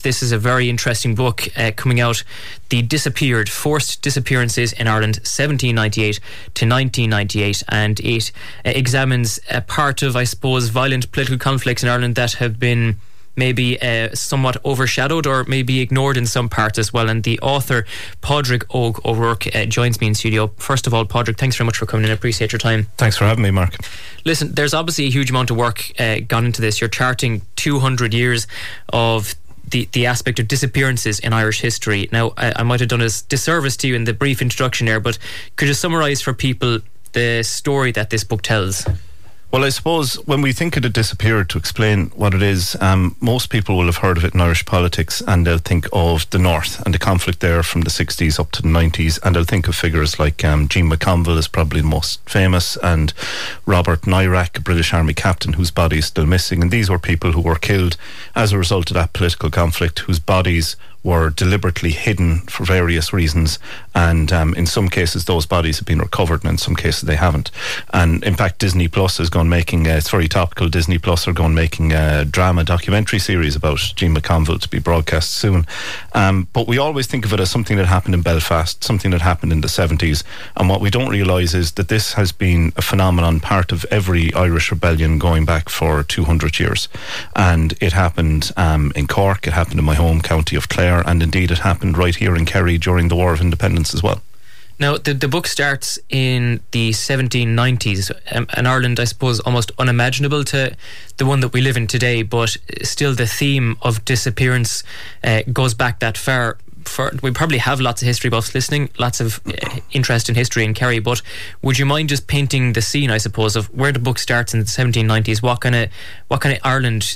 This is a very interesting book coming out, The Disappeared, Forced Disappearances in Ireland 1798 to 1998, and it examines a part of, I suppose, violent political conflicts in Ireland that have been maybe somewhat overshadowed or maybe ignored in some parts as well. And the author, Padraig O'Rourke, joins me in studio. First of all, Padraig, thanks very much for coming in. I appreciate your time. Thanks for having me, Mark. Listen, there's obviously a huge amount of work gone into this. You're charting 200 years of the aspect of disappearances in Irish history. Now, I might have done a disservice to you in the brief introduction there, but could you summarise for people the story that this book tells? Well, I suppose when we think of the disappeared, to explain what it is, most people will have heard of it in Irish politics, and they'll think of the North and the conflict there from the 60s up to the 90s, and they'll think of figures like Jean McConville is probably the most famous, and Robert Nairac, a British Army captain whose body is still missing. And these were people who were killed as a result of that political conflict, whose bodies were deliberately hidden for various reasons, and in some cases those bodies have been recovered, and in some cases they haven't. And in fact, Disney Plus is going making it's very topical. Disney Plus are going making a drama documentary series about Jean McConville to be broadcast soon. But we always think of it as something that happened in Belfast, something that happened in the 70s, and what we don't realise is that this has been a phenomenon, part of every Irish rebellion going back for 200 years. And it happened in Cork, it happened in my home county of Clare, and indeed it happened right here in Kerry during the War of Independence as well. Now, the book starts in the 1790s, an Ireland, I suppose, almost unimaginable to the one that we live in today, but still the theme of disappearance goes back that far. We probably have lots of history buffs listening, lots of interest in history in Kerry, but would you mind just painting the scene, I suppose, of where the book starts in the 1790s? What kind of Ireland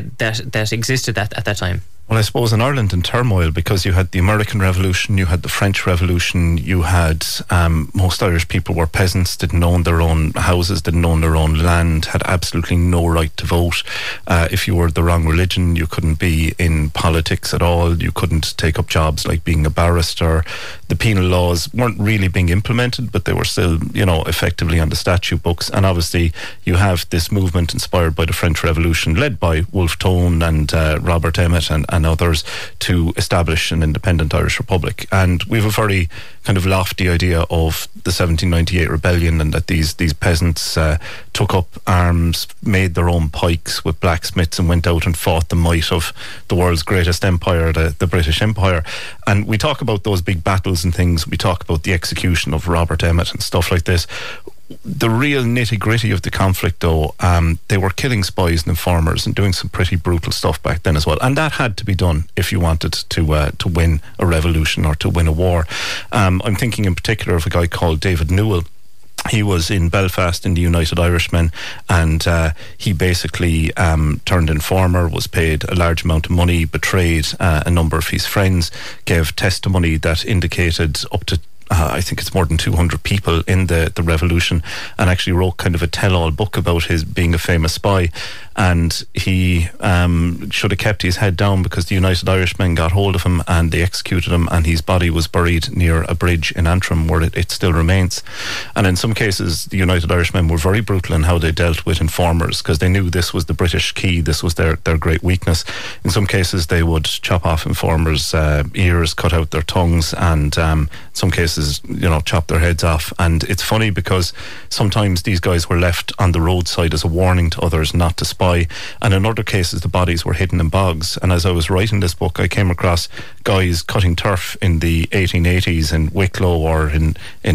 that existed at that time? Well, I suppose in Ireland in turmoil, because you had the American Revolution, you had the French Revolution, you had most Irish people were peasants, didn't own their own houses, didn't own their own land, had absolutely no right to vote. If you were the wrong religion, you couldn't be in politics at all. You couldn't take up jobs like being a barrister. The penal laws weren't really being implemented, but they were still, effectively on the statute books. And obviously you have this movement inspired by the French Revolution, led by Wolfe Tone and Robert Emmet and others, to establish an independent Irish Republic. And we have a very kind of lofty idea of the 1798 rebellion, and that these peasants took up arms, made their own pikes with blacksmiths, and went out and fought the might of the world's greatest empire, the British Empire. And we talk about those big battles and things, we talk about the execution of Robert Emmet and stuff like this. The real nitty-gritty of the conflict, though, they were killing spies and informers and doing some pretty brutal stuff back then as well. And that had to be done if you wanted to win a revolution or to win a war. I'm thinking in particular of a guy called David Newell. He was in Belfast in the United Irishmen, and he basically turned informer, was paid a large amount of money, betrayed a number of his friends, gave testimony that indicated up to I think it's more than 200 people in the revolution, and actually wrote kind of a tell-all book about his being a famous spy. And he should have kept his head down, because the United Irishmen got hold of him and they executed him, and his body was buried near a bridge in Antrim where it still remains. And in some cases the United Irishmen were very brutal in how they dealt with informers, because they knew this was the British key, this was their great weakness. In some cases they would chop off informers' ears, cut out their tongues, and in some cases chop their heads off. And it's funny because sometimes these guys were left on the roadside as a warning to others not to spy, and in other cases the bodies were hidden in bogs. And as I was writing this book, I came across guys cutting turf in the 1880s in Wicklow or in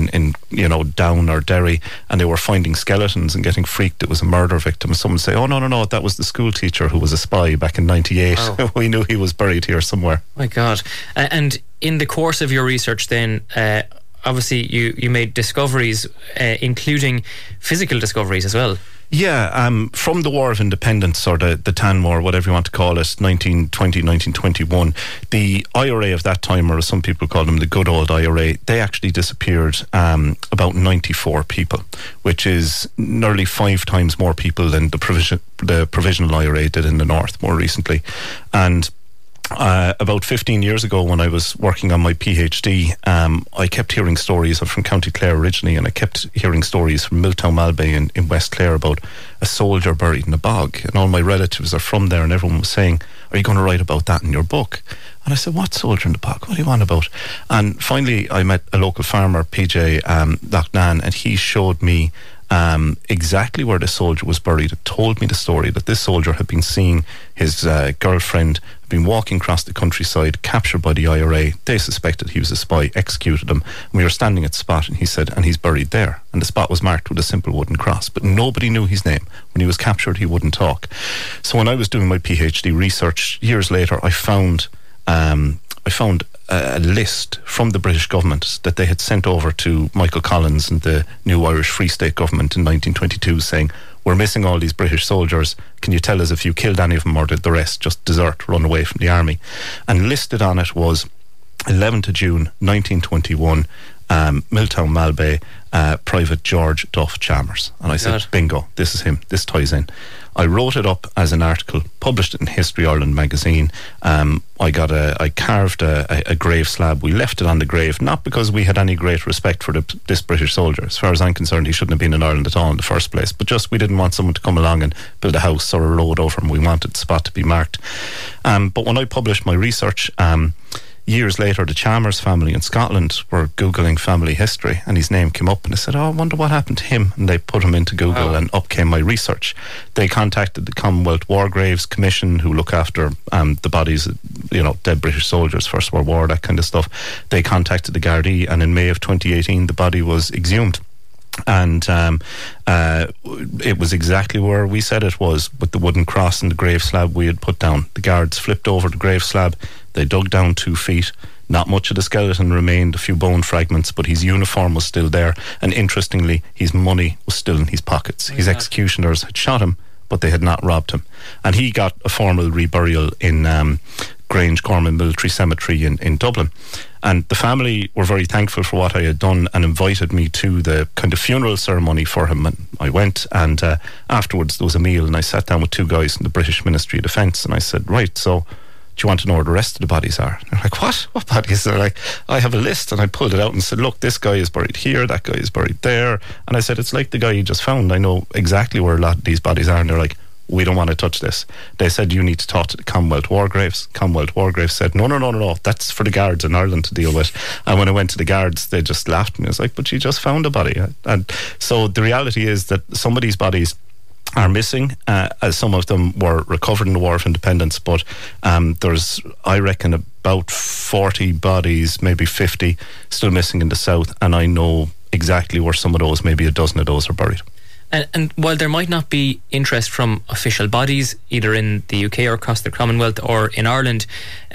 Down or Derry, and they were finding skeletons and getting freaked it was a murder victim. Someone say, oh no, that was the school teacher who was a spy back in 98. Oh. We knew he was buried here somewhere. My God. And in the course of your research then, obviously you made discoveries, including physical discoveries as well. Yeah, from the War of Independence, or the Tan War, whatever you want to call it, 1920, 1921, the IRA of that time, or as some people call them, the good old IRA, they actually disappeared about 94 people, which is nearly 5 times more people than the provisional IRA did in the north more recently. And about 15 years ago, when I was working on my PhD, I kept hearing stories. I'm from County Clare originally, and I kept hearing stories from Milltown Malbay in West Clare about a soldier buried in a bog. And all my relatives are from there, and everyone was saying, "Are you going to write about that in your book?" And I said, "What soldier in the bog? What do you want about?" And finally, I met a local farmer, PJ Lochnan, and he showed me exactly where the soldier was buried. It told me the story that this soldier had been seeing his girlfriend, had been walking across the countryside, captured by the IRA. They suspected he was a spy, executed him. And we were standing at the spot, and he said, "And he's buried there." And the spot was marked with a simple wooden cross, but nobody knew his name. When he was captured, he wouldn't talk. So when I was doing my PhD research years later, I found a list from the British government that they had sent over to Michael Collins and the new Irish Free State government in 1922, saying, "We're missing all these British soldiers. Can you tell us if you killed any of them, or did the rest just desert, run away from the army?" And listed on it was 11th of June 1921, Milltown Malbay, Private George Duff Chalmers. And I said, bingo, this is him, this ties in. I wrote it up as an article, published it in History Ireland magazine. I carved a grave slab. We left it on the grave, not because we had any great respect for this British soldier. As far as I'm concerned, he shouldn't have been in Ireland at all in the first place, but just we didn't want someone to come along and build a house or a road over him. We wanted the spot to be marked. But when I published my research, years later, the Chalmers family in Scotland were Googling family history, and his name came up, and I said, "Oh, I wonder what happened to him." And they put him into Google, and up came my research. They contacted the Commonwealth War Graves Commission, who look after the bodies of, dead British soldiers, First World War, that kind of stuff. They contacted the Gardaí, and in May of 2018, the body was exhumed. And it was exactly where we said it was, with the wooden cross and the grave slab we had put down. The guards flipped over the grave slab. They dug down 2 feet. Not much of the skeleton remained, a few bone fragments, but his uniform was still there. And interestingly, his money was still in his pockets. His executioners had shot him, but they had not robbed him. And he got a formal reburial in Grange Corman Military Cemetery in Dublin. And the family were very thankful for what I had done and invited me to the kind of funeral ceremony for him. And I went, and afterwards there was a meal, and I sat down with 2 guys from the British Ministry of Defence, and I said, "Right, so do you want to know where the rest of the bodies are?" And they're like, "What? What bodies?" They're like, "I have a list." And I pulled it out and said, "Look, this guy is buried here, that guy is buried there." And I said, "It's like the guy you just found. I know exactly where a lot of these bodies are." And they're like, "We don't want to touch this." They said, "You need to talk to the Commonwealth War Graves." Commonwealth War Graves said, No, that's for the guards in Ireland to deal with." And when I went to the guards, they just laughed at me. I was like, "But you just found a body." And so the reality is that some of these bodies are missing, as some of them were recovered in the War of Independence, but there's, I reckon, about 40 bodies, maybe 50, still missing in the south, and I know exactly where some of those, maybe a dozen of those, are buried. And while there might not be interest from official bodies, either in the UK or across the Commonwealth or in Ireland,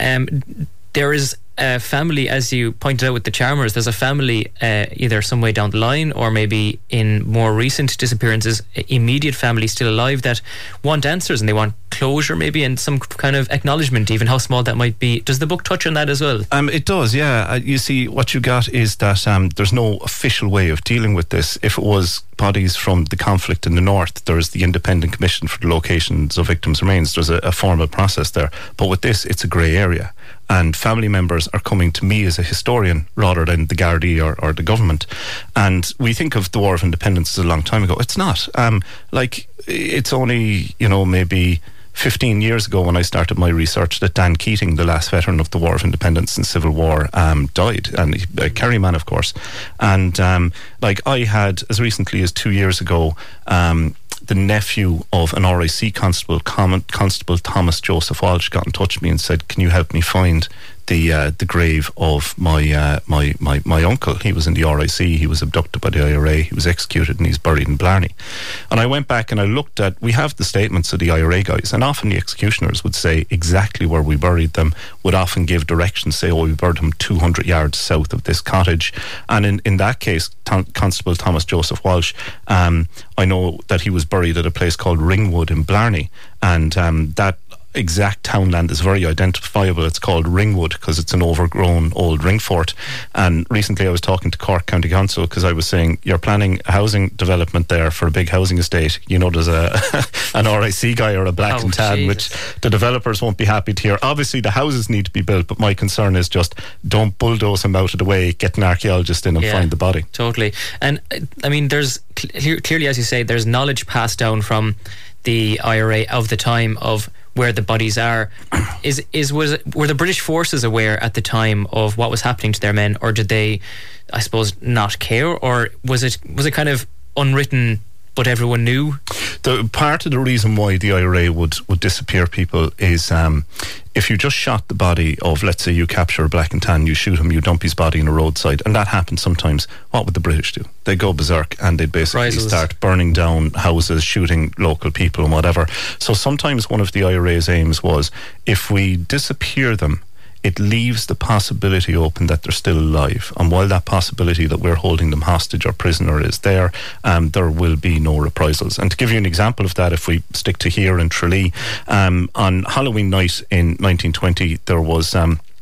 there is a family, as you pointed out with the Chalmers, there's a family either some way down the line or maybe in more recent disappearances, immediate family still alive, that want answers and they want closure maybe, and some kind of acknowledgement, even how small that might be. Does the book touch on that as well? It does, yeah. You see, what you got is that there's no official way of dealing with this. If it was bodies from the conflict in the north, there's the Independent Commission for the Locations of Victims' Remains. There's a formal process there. But with this, it's a grey area. And family members are coming to me as a historian rather than the Gardaí or the government. And we think of the War of Independence as a long time ago. It's not. It's only, maybe 15 years ago when I started my research that Dan Keating, the last veteran of the War of Independence and Civil War, died. And Kerryman, of course. And I had, as recently as 2 years ago, the nephew of an RIC constable, Constable Thomas Joseph Walsh, got in touch with me and said, "Can you help me find the grave of my uncle? He was in the RIC, he was abducted by the IRA, he was executed, and he's buried in Blarney." And I went back and I looked at, we have the statements of the IRA guys, and often the executioners would say exactly where we buried them, would often give directions, say, "Oh, we buried him 200 yards south of this cottage." And in that case, Constable Thomas Joseph Walsh, I know that he was buried at a place called Ringwood in Blarney, and that exact townland is very identifiable. It's called Ringwood because it's an overgrown old ring fort. And recently I was talking to Cork County Council because I was saying, you're planning a housing development there for a big housing estate. You know, there's an RIC guy or a black and tan, which the developers won't be happy to hear. Obviously the houses need to be built, but my concern is just don't bulldoze them out of the way, get an archaeologist in and find the body. Totally. And I mean, there's clearly, as you say, there's knowledge passed down from the IRA of the time of where the bodies are. Were the British forces aware at the time of what was happening to their men, or did they, I suppose, not care, or was it kind of unwritten but everyone knew? The part of the reason why the IRA would disappear people is if you just shot the body of, let's say you capture a black and tan, you shoot him, you dump his body in a roadside, and that happens sometimes, what would the British do? They'd go berserk and they'd basically start burning down houses, shooting local people and whatever. So sometimes one of the IRA's aims was, if we disappear them, it leaves the possibility open that they're still alive. And while that possibility that we're holding them hostage or prisoner is there will be no reprisals. And to give you an example of that, if we stick to here in Tralee, on Halloween night in 1920, there was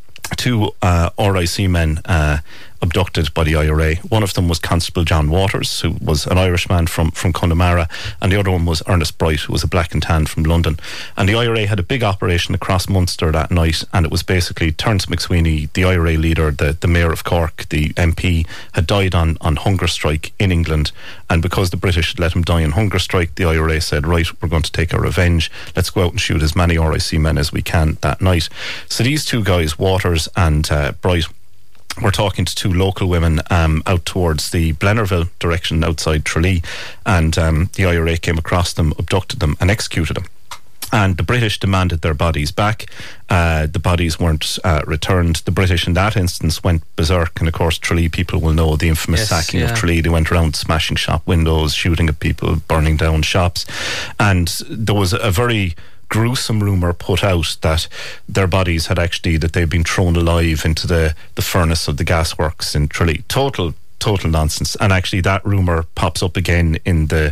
two RIC men abducted by the IRA. One of them was Constable John Waters, who was an Irishman from Connemara, and the other one was Ernest Bright, who was a black and tan from London. And the IRA had a big operation across Munster that night, and it was basically Terence McSweeney, the IRA leader, the mayor of Cork, the MP, had died on hunger strike in England, and because the British had let him die on hunger strike, the IRA said, right, we're going to take our revenge, let's go out and shoot as many RIC men as we can that night. So these two guys, Waters and Bright, we're talking to two local women out towards the Blennerville direction outside Tralee, and the IRA came across them, abducted them and executed them. And the British demanded their bodies back. The bodies weren't returned. The British in that instance went berserk, and of course Tralee people will know the infamous sacking of Tralee. They went around smashing shop windows, shooting at people, burning down shops, and there was a very gruesome rumour put out that their bodies had actually, that they'd been thrown alive into the furnace of the gasworks in Tralee. Total nonsense. And actually that rumour pops up again in the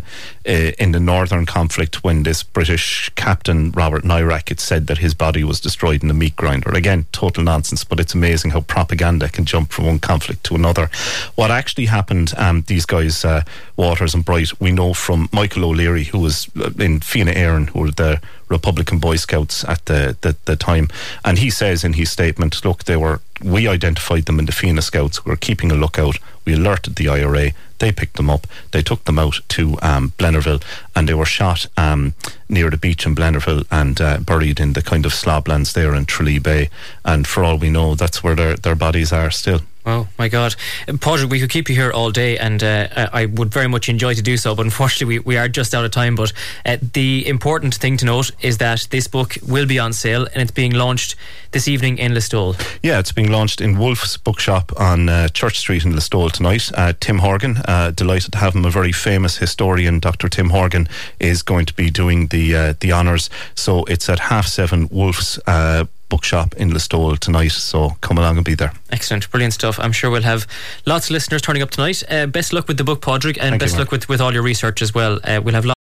northern conflict when this British captain Robert Nairac, it said that his body was destroyed in a meat grinder. Again, total nonsense, but it's amazing how propaganda can jump from one conflict to another. What actually happened, these guys, Waters and Bright, we know from Michael O'Leary, who was in Fianna Éireann, who were the Republican Boy Scouts at the time, and he says in his statement, look, we identified them in the Fianna Scouts, we were keeping a lookout, we alerted the IRA, they picked them up, they took them out to Blennerville, and they were shot near the beach in Blennerville and buried in the kind of sloblands there in Tralee Bay, and for all we know, that's where their bodies are still. Oh my God. Padraig, we could keep you here all day, and I would very much enjoy to do so, but unfortunately we are just out of time. But the important thing to note is that this book will be on sale, and it's being launched this evening in Listowel. Yeah, it's being launched in Wolf's Bookshop on Church Street in Listowel tonight. Tim Horgan, delighted to have him, a very famous historian, Dr. Tim Horgan, is going to be doing the honours. So it's at 7:30, Wolf's Bookshop in Listowel tonight, so come along and be there. Excellent, brilliant stuff. I'm sure we'll have lots of listeners turning up tonight. Best luck with the book, Padraig, and best luck with all your research as well. We'll have